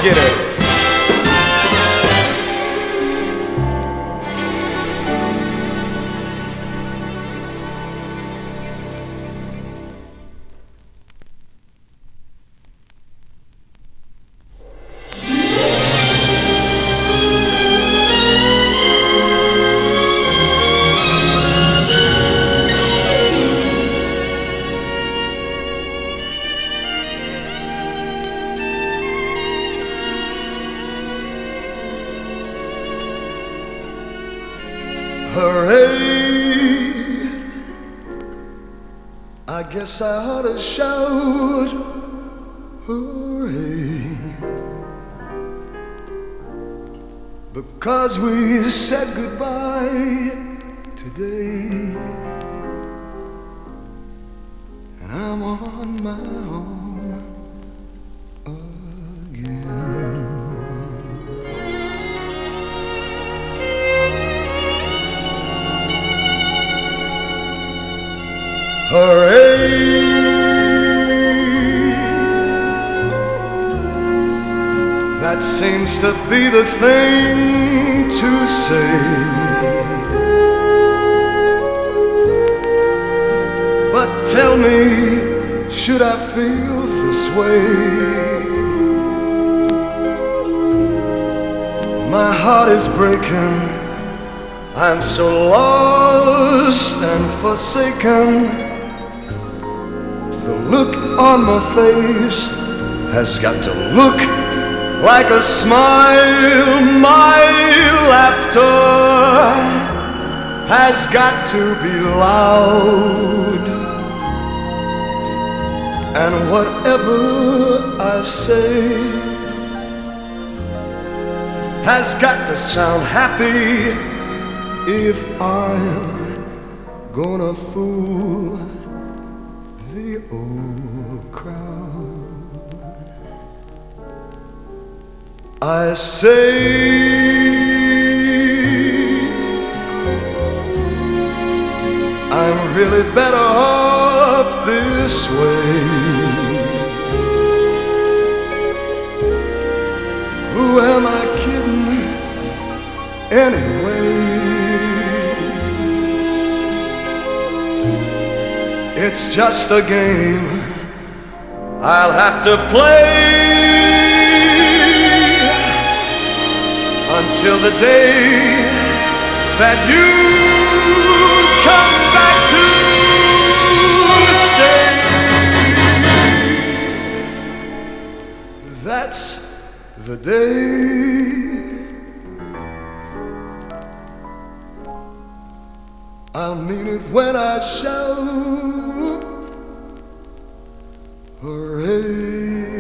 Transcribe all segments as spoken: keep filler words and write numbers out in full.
get it. Hooray, I guess I ought to shout hooray, because we said goodbye today, and I'm on my own again. Hooray, that seems to be the thing to say, but tell me, should I feel this way? My heart is breaking, I'm so lost and forsaken. The look on my face has got to look like a smile. My laughter has got to be loud, and whatever I say has got to sound happy if I'm gonna fool the old crowd. I say I'm really better off this way. Who am I kidding anyway? It's just a game I'll have to play until the day that you come back to stay. That's the day I'll mean it when I shout hooray.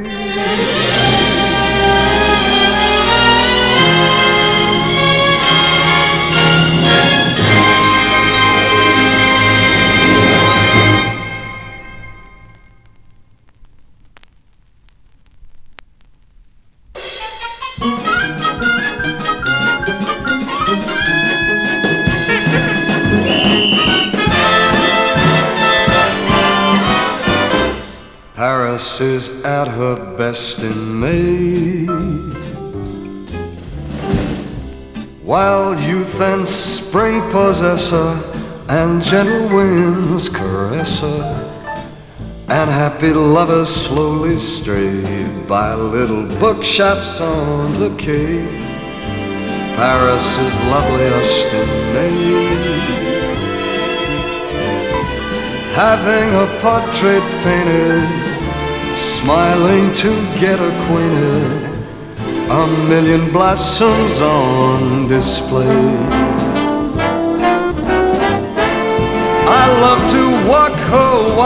Paris is at her best in May, while youth and spring possess her, and gentle winds caress her, and happy lovers slowly stray by little bookshops on the quay. Paris is loveliest in May, having a portrait painted, smiling to get acquainted, a million blossoms on display. I love to walk her